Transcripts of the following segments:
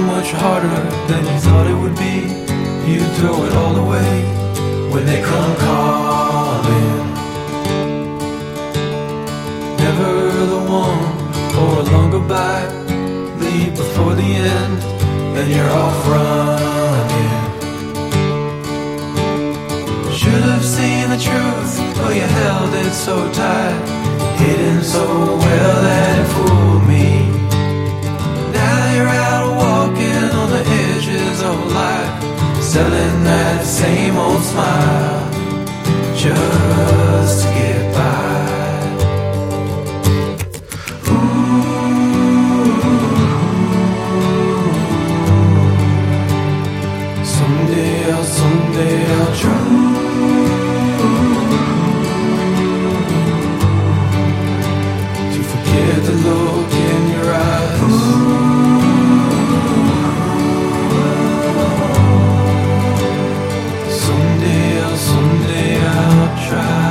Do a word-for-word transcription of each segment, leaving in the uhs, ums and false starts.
much harder than you thought it would be. You throw it all away when they come calling. Never the one or a long goodbye. Leave before the end, then you're off running. Should have seen the truth, but you held it so tight, hidden so well that it fooled me. Now you're out walking on the edges of life, selling that same old smile just to get by. Someday I'll try to forget the look in your eyes, someday I'll, someday I'll try.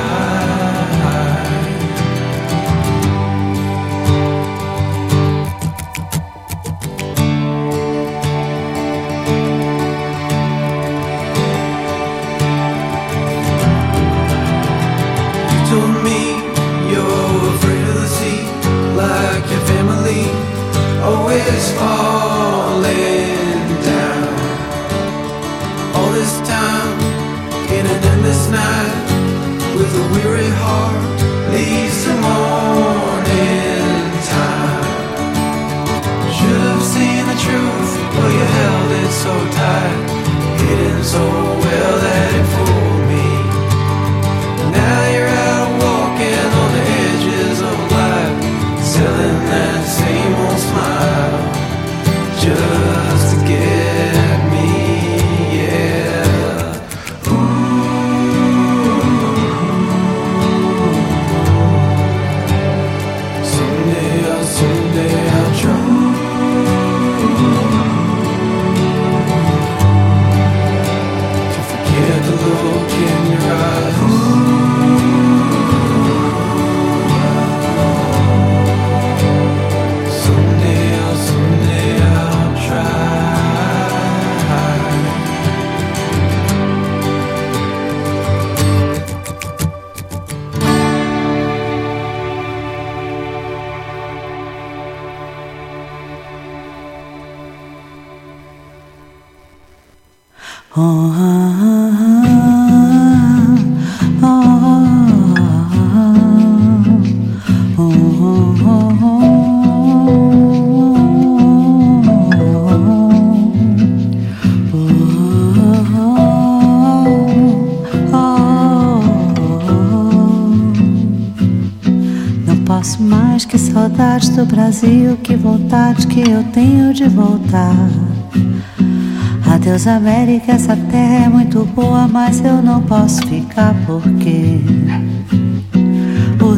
Always falling down. All this time in an endless night, with a weary heart leaves the morning time. Should have seen the truth, but you held it so tight, hidden so well that it fooled me. Now you're out walking on the edges of life, selling that same old smile just to get me, yeah. Ooh. Someday I'll, someday I'll try to forget the look in your eyes. Oh, ah, ah, ah, oh, oh, oh, oh, não posso mais, que saudades do Brasil, que vontade que eu tenho de voltar. Adeus América, essa terra é muito boa, mas eu não posso ficar porque o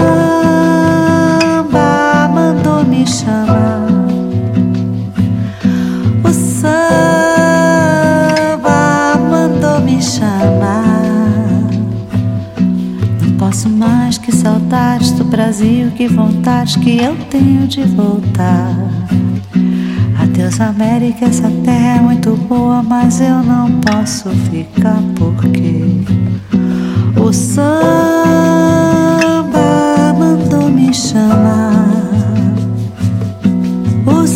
samba mandou me chamar. O samba mandou me chamar. Não posso mais, que saudades do Brasil, que vontade que eu tenho de voltar. Adeus América, essa terra é muito boa, mas eu não posso ficar porque o samba mandou me chamar. O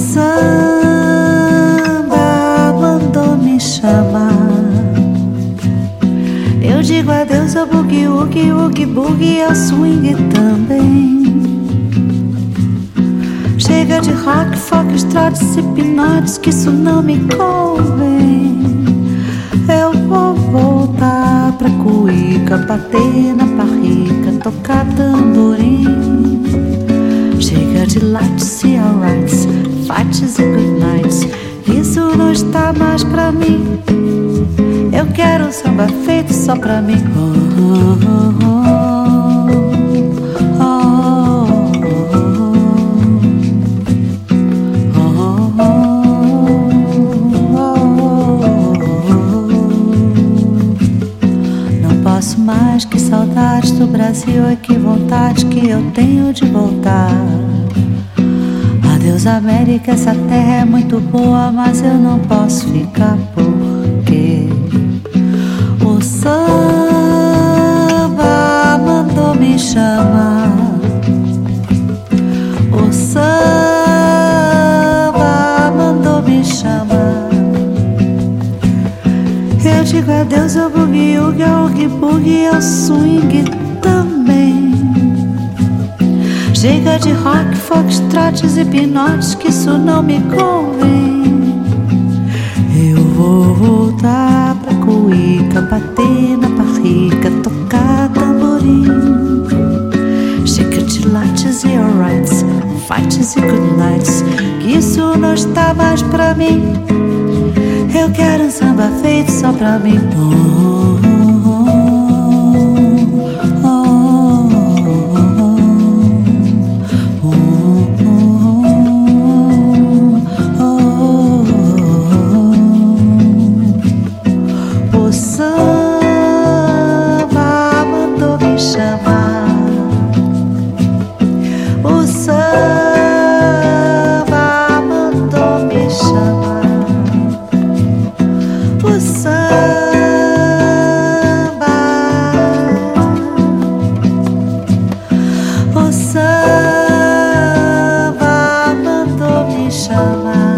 samba mandou me chamar. Eu digo adeus ao boogie, woogie, woogie, boogie, ao swing também. Chega de rock, folk, trotes e pinotes, que isso não me convém. Eu vou voltar pra cuíca, bater na barriga, tocar tamborim. Chega de lights e alrights, fights e good nights, isso não está mais pra mim. Eu quero um samba feito só pra mim. Oh, oh, oh, oh. Mais, que saudades do Brasil, e que vontade que eu tenho de voltar. Adeus América, essa terra é muito boa, mas eu não posso ficar porque o samba mandou me chamar. O samba mandou me chamar. Eu digo adeus ao boogie-woogie, ao oogie-boogie, ao swing também. Chega de rock, foxtrotes e pinotes, que isso não me convém. Eu vou voltar pra cuíca, bater na barriga, tocar tamborim. Chega de lattes e alrights, fights e good nights, que isso não está mais pra mim. Eu quero um samba feito só pra mim. Oh, oh, oh, oh. O samba mandou me chamar. O samba mandou me chamar. O samba, o samba mandou me chamar.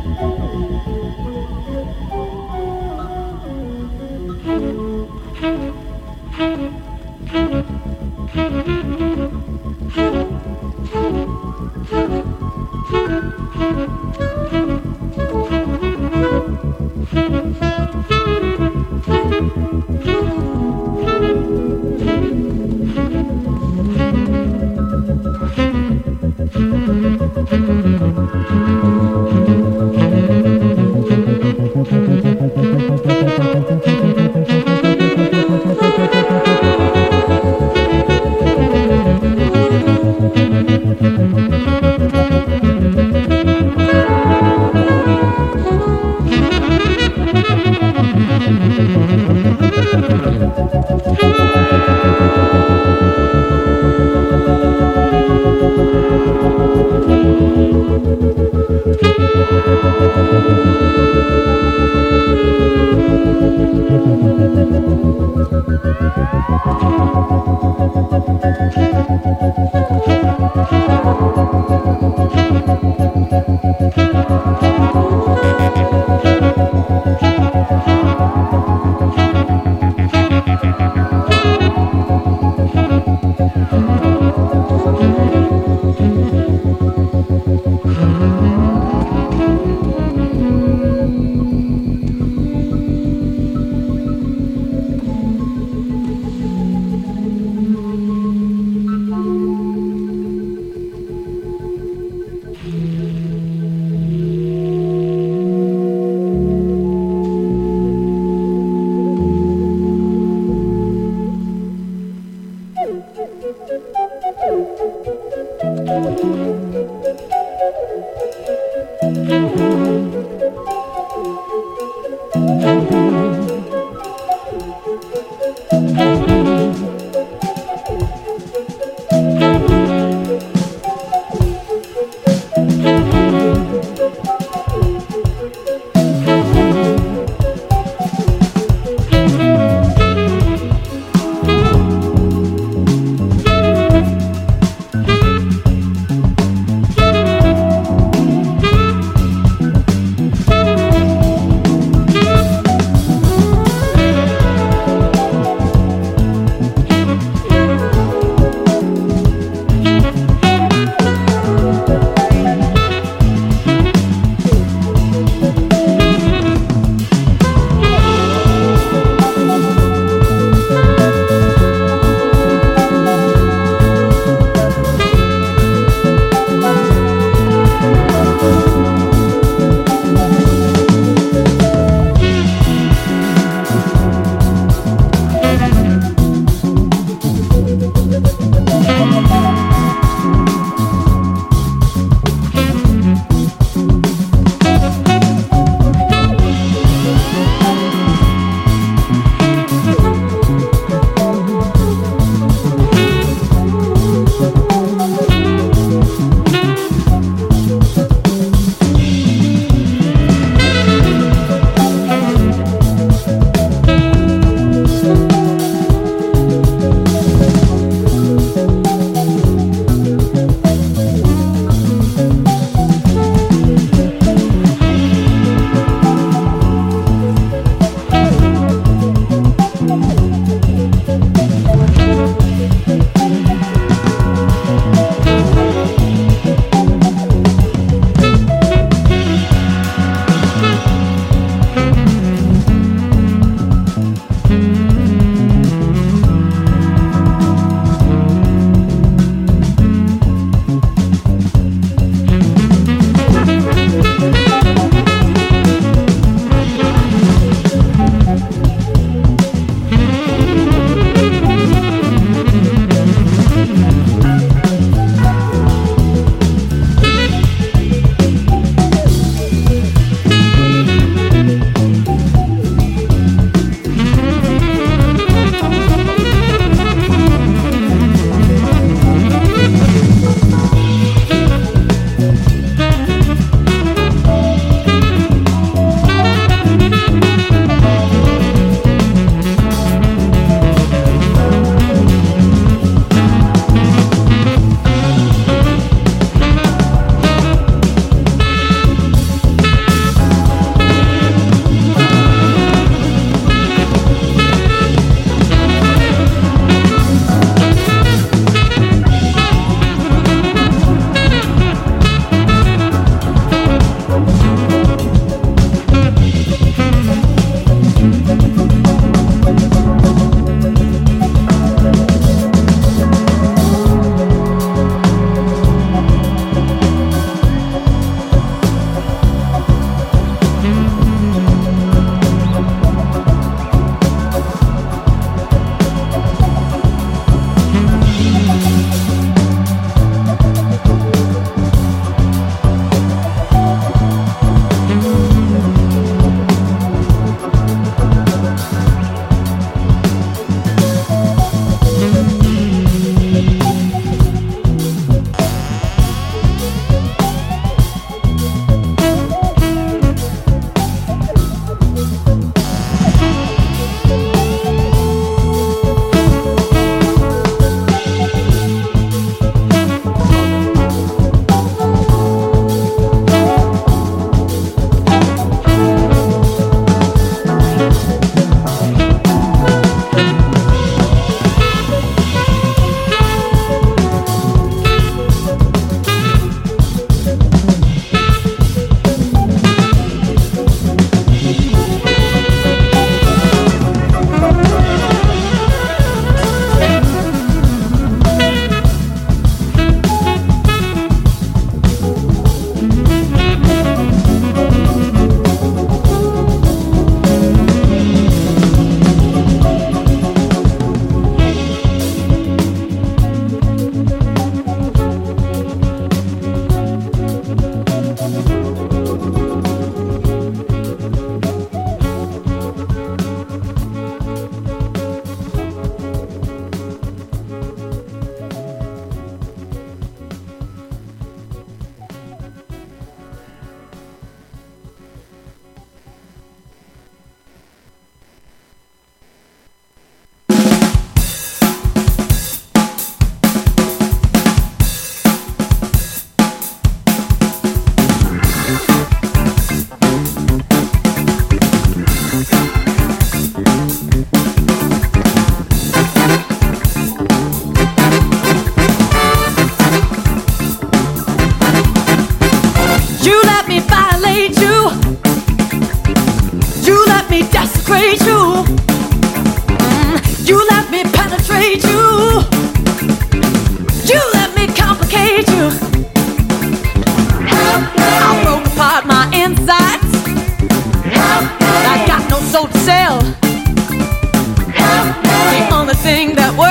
Thank you.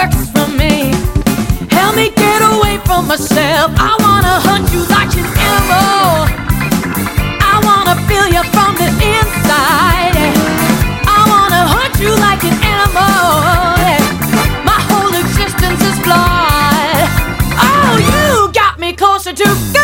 sex from me. Help me get away from myself. I wanna hunt you like an animal. I wanna feel you from the inside. I wanna hunt you like an animal. My whole existence is flawed. Oh, you got me closer to God.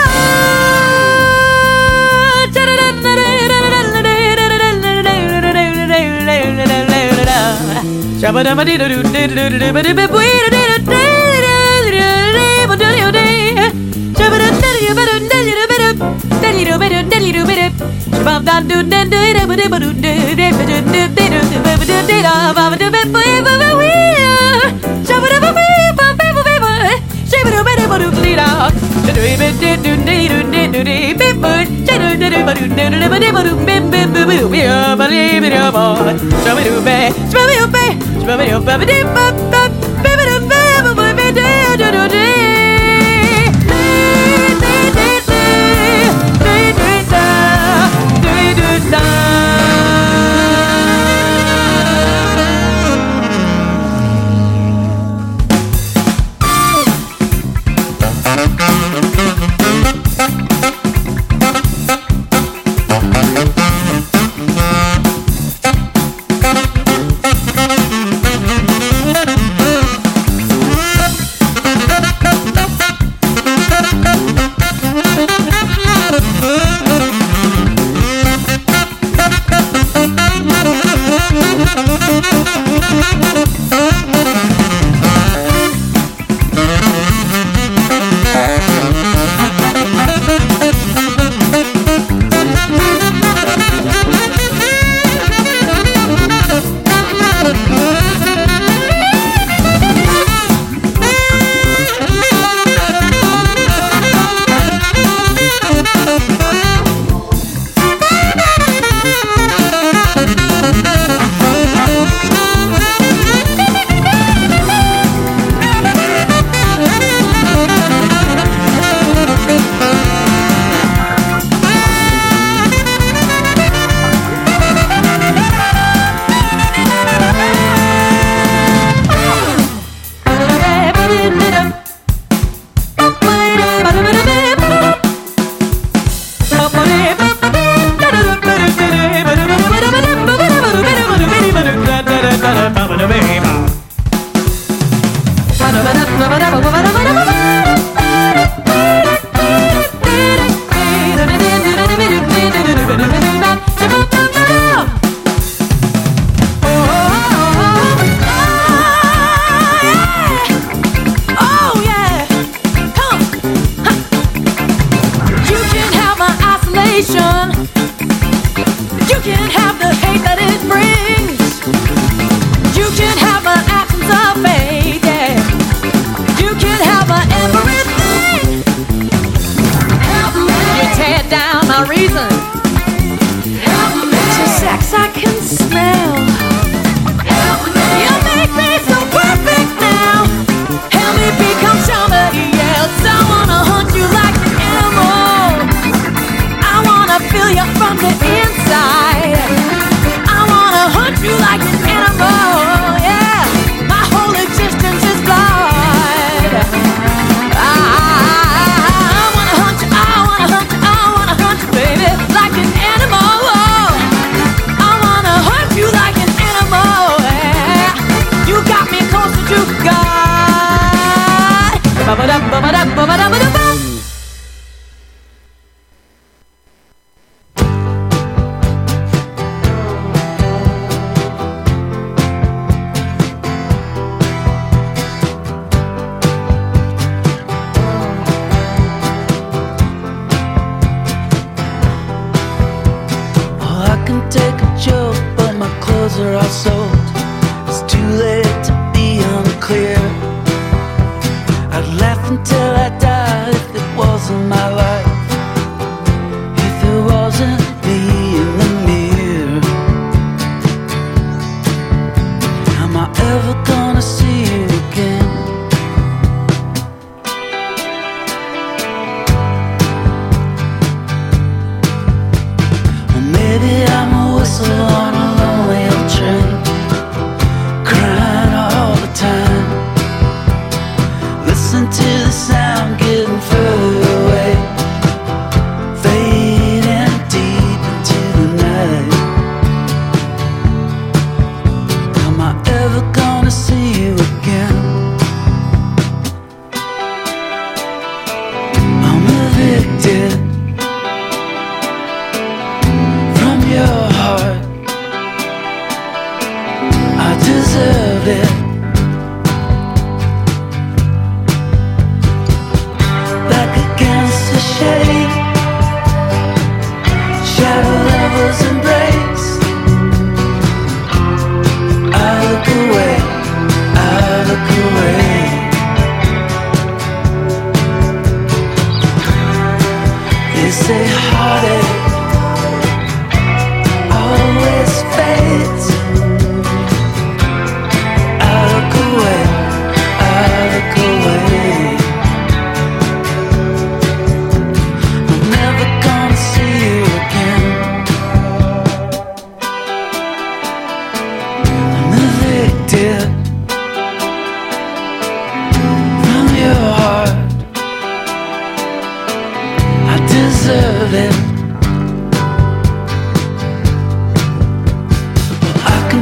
Maybe I'm a whistle on a lonely old train.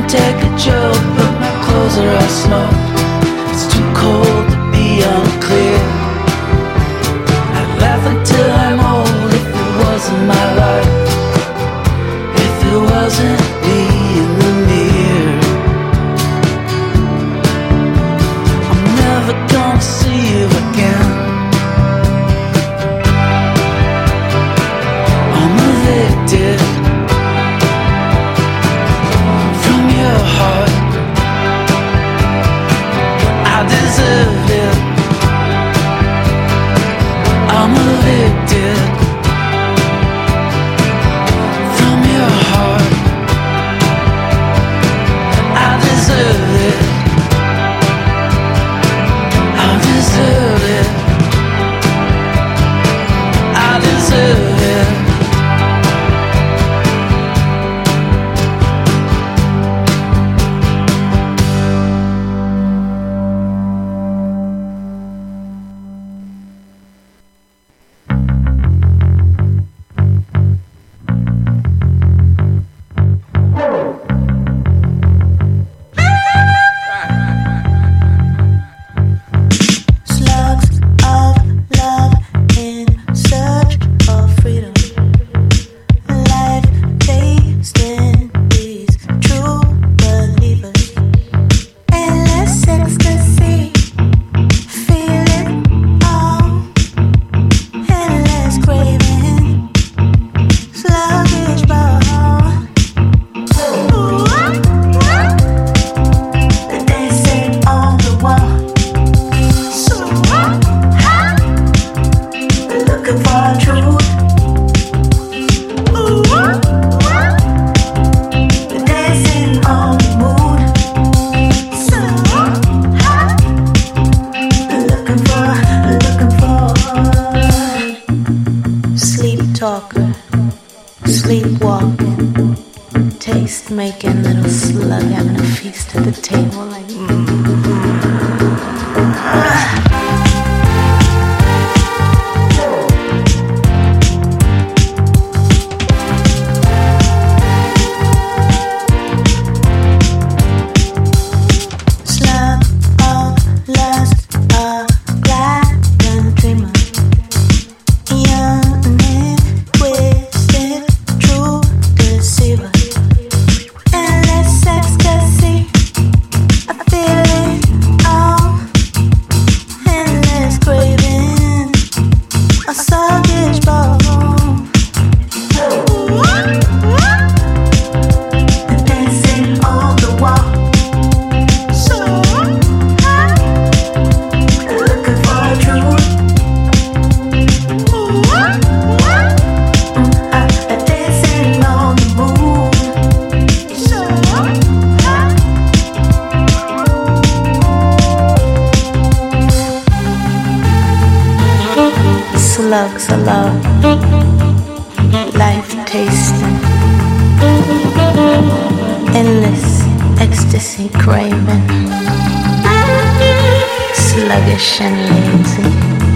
take a joke, but my clothes are all smoked. It's too cold to be unclear. I'd laugh until I'm old if it wasn't my life, if it wasn't me in the mirror. I'm never gonna see you again. I'm evicted from your heart. I deserve it. I'm evicted from your heart. I deserve it. I deserve it. I deserve it. Slugs of love, life tasting, endless ecstasy craving, sluggish and lazy.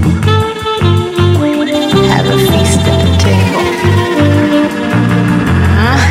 Have a feast at the table. Huh?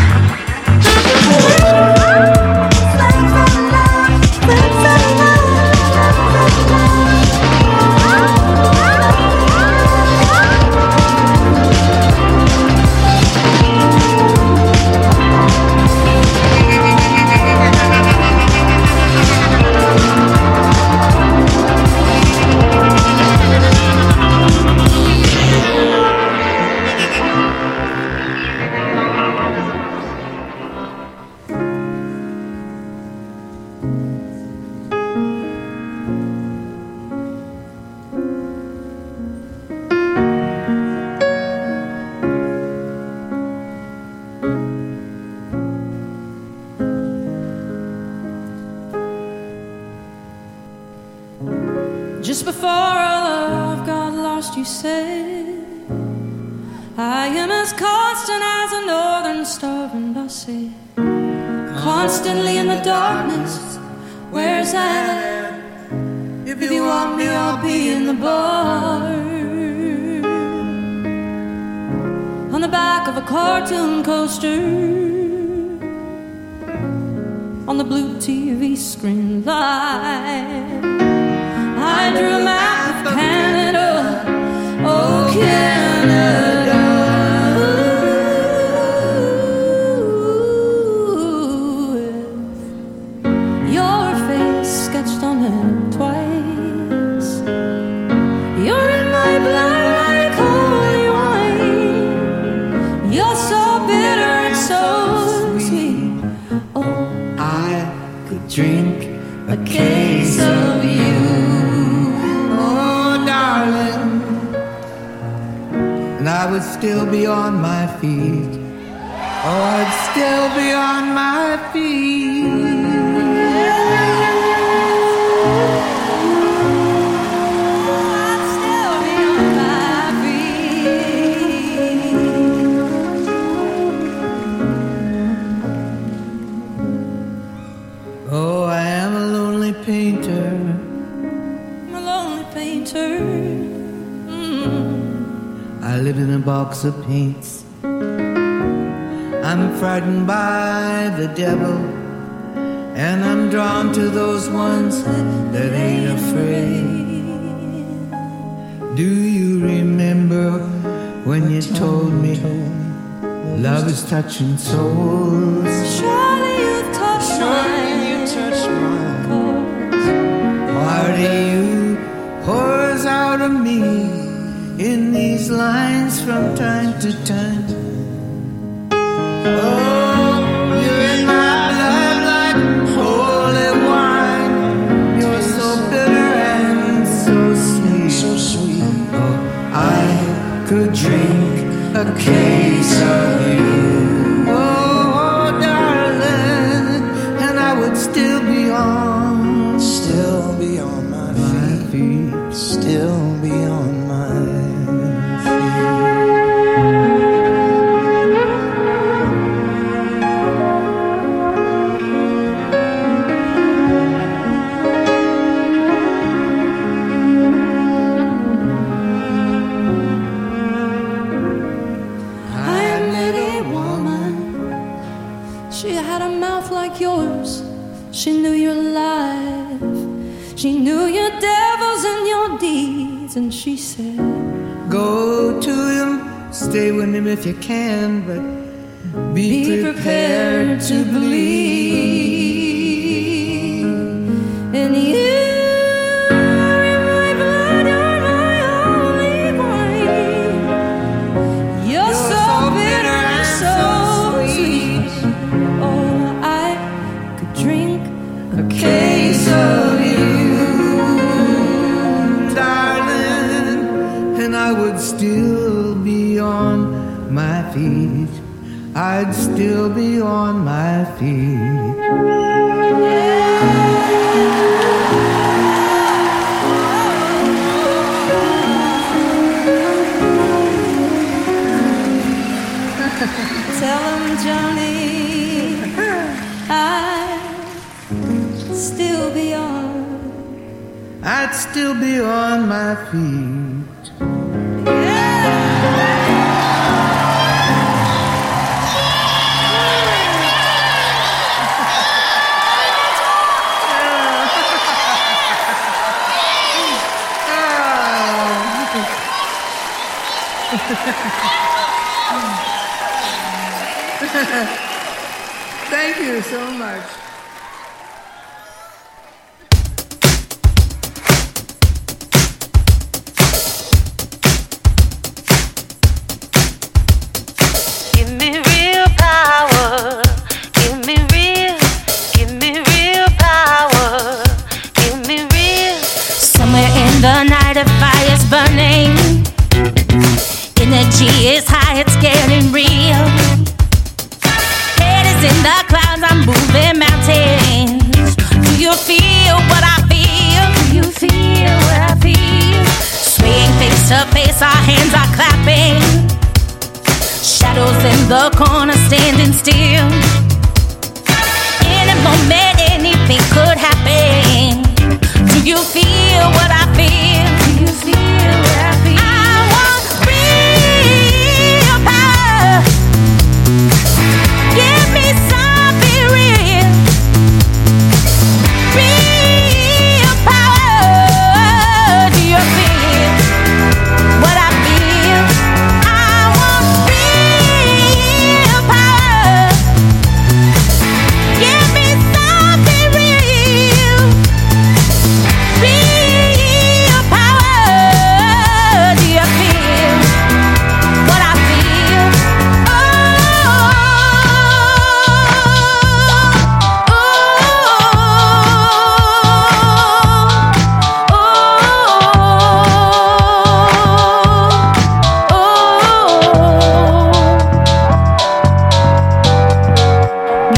Just before our love got lost, you said, I am as constant as a northern star. And I said, constantly in the darkness, where's that? If you want me, I'll be in the bar, on the back of a cartoon coaster, on the blue T V screen live. I drew a map of Canada, oh Canada. With your face sketched on it twice. You're in my blood like holy wine. You're so bitter and so sweet. Oh, I could drink a case of you. Oh, darling, and I would still be on my feet. Oh, I'd still be on my feet. I'd still be on my feet. Oh, I am a lonely painter. I'm a lonely painter. Mm. I live in a box of paints. I'm frightened by the devil, and I'm drawn to those ones that ain't afraid. Do you remember when you told me love is touching souls? Surely you've touched mine. You touched mine. Part of you pours out of me in these lines from time to time. Oh, you're in my blood like holy wine. You're so bitter and so sweet, so sweet. Oh, I could drink a case of you. Oh, darling, and I would still be on, still be on my, my feet, feet, still be on my feet. She knew your life. She knew your devils and your deeds. And she said, go to him, stay with him if you can, but be, be prepared, prepared to bleed. And you are in my blood, you're my only wine. You're, you're so, so bitter and so sweet. sweet. Oh, I could drink a case of you, darling, and I would still be on my feet. I'd still be on my feet. Tell him, Johnny, I'd still be on. I'd still be on my feet. Thank you so much. Give me real power. Give me real. Give me real power. Give me real. Somewhere in the night a fire's burning. Energy is high, it's getting real. Head is in the clouds, I'm moving mountains. Do you feel what I feel? Do you feel what I feel? Swaying face to face, our hands are clapping. Shadows in the corner standing still. In a moment, anything could happen. Do you feel what I feel? Do you feel what I feel? I want real power. Give me something real.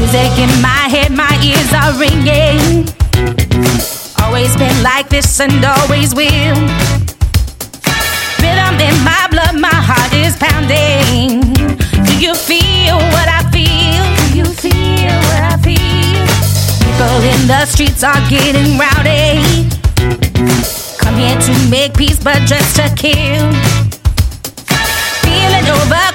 Music in my head, my ears are ringing. Always been like this and always will. Rhythm in my blood, my heart is pounding. Do you feel what I feel? Do you feel what I feel? People in the streets are getting rowdy. Come here to make peace, but just to kill. Feeling over.